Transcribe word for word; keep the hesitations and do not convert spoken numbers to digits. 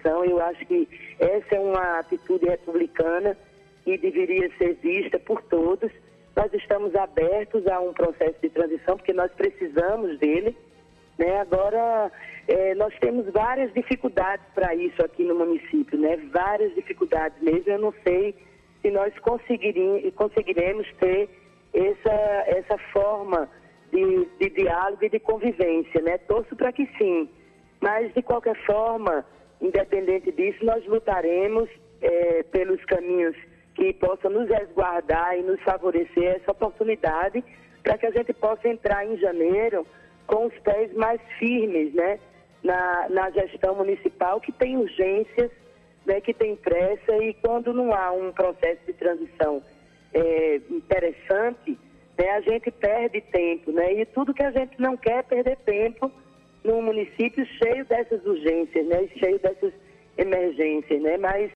transição. Eu acho que essa é uma atitude republicana e deveria ser vista por todos. Nós estamos abertos a um processo de transição, porque nós precisamos dele, né? Agora, é, nós temos várias dificuldades para isso aqui no município, né? Várias dificuldades mesmo. Eu não sei se nós conseguiremos ter essa, essa forma de, de diálogo e de convivência, né? Torço para que sim, mas de qualquer forma, independente disso, nós lutaremos é, pelos caminhos que possam nos resguardar e nos favorecer essa oportunidade para que a gente possa entrar em janeiro com os pés mais firmes, né? Na, na gestão municipal, que tem urgências, né, que tem pressa, e quando não há um processo de transição é, interessante, né, a gente perde tempo, né? E tudo que a gente não quer é perder tempo num município cheio dessas urgências, né? Cheio dessas emergências, né? Mas